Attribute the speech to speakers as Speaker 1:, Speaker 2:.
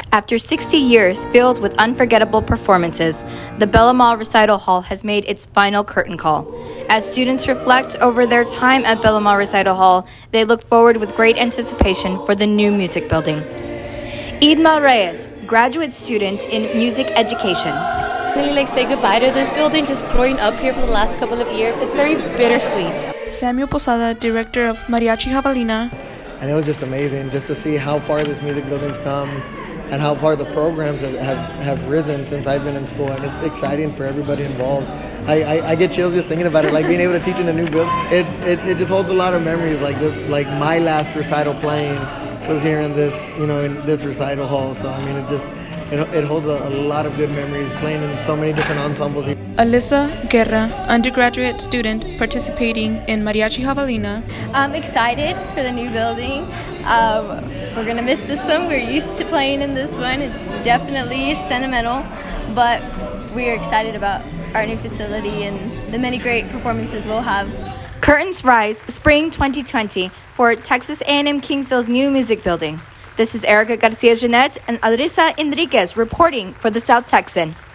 Speaker 1: After 60 years filled with unforgettable performances, the Bellemare Recital Hall has made its final curtain call. As students reflect over their time at Bellemare Recital Hall, they look forward with great anticipation for the new music building. Idma Reyes, graduate student in music education.
Speaker 2: Really say goodbye to this building, just growing up here for the last couple of years. It's very bittersweet.
Speaker 3: Samuel Posada, director of Mariachi Jabalina.
Speaker 4: And it was just amazing just to see how far this music building's come and how far the programs have risen since I've been in school, and it's exciting for everybody involved. I get chills just thinking about it, like being able to teach in a new building. It just holds a lot of memories, like this, like my last recital playing was here in this, in this recital hall. So I mean, it holds a lot of good memories playing in so many different ensembles.
Speaker 3: Alyssa Guerra, undergraduate student participating in Mariachi Jabalina.
Speaker 5: I'm excited for the new building. We're going to miss this one. We're used to playing in this one. It's definitely sentimental, but we are excited about our new facility and the many great performances we'll have.
Speaker 1: Curtains rise, spring 2020, for Texas A&M Kingsville's new music building. This is Erica Garcia-Jeanette and Adrisa Enriquez reporting for the South Texan.